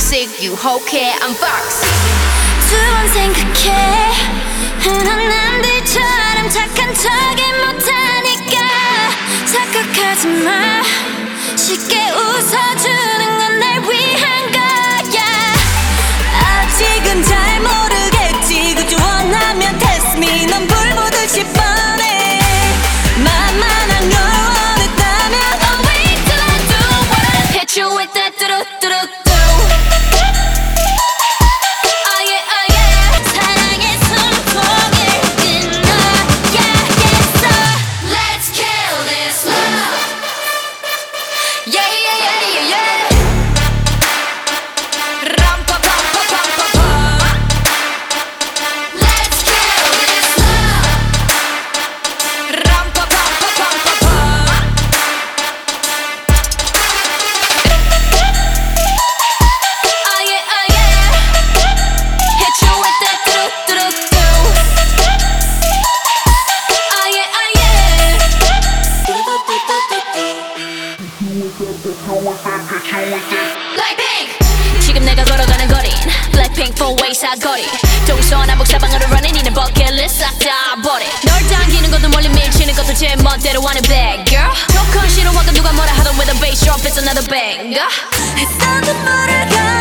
toxic, you okay, I'm foxy. 두 번 생각해 흔한 남들처럼 착한 척이 못하니까 착각하지 마 쉽게 웃어주는 건 날 위한 거야 아직은 잘 모르겠지 그저 원하면 test me 넌 불 보듯이 뻔해 만만한 걸 원했다면 I'll wait till I do what I hit you with that 뚜루뚜루 지금 내가 걸어가는 거린 Blackpink 4-way 사거리 동서남북 사방으로 running 이는 버킷리스트 싹 다 버려 널 당기는 것도 멀리 밀치는 것도 제 멋대로 하는 bad girl 조건 싫어하고 누가 뭐라 하던 with a bass drop it's another banger 했어도 모르고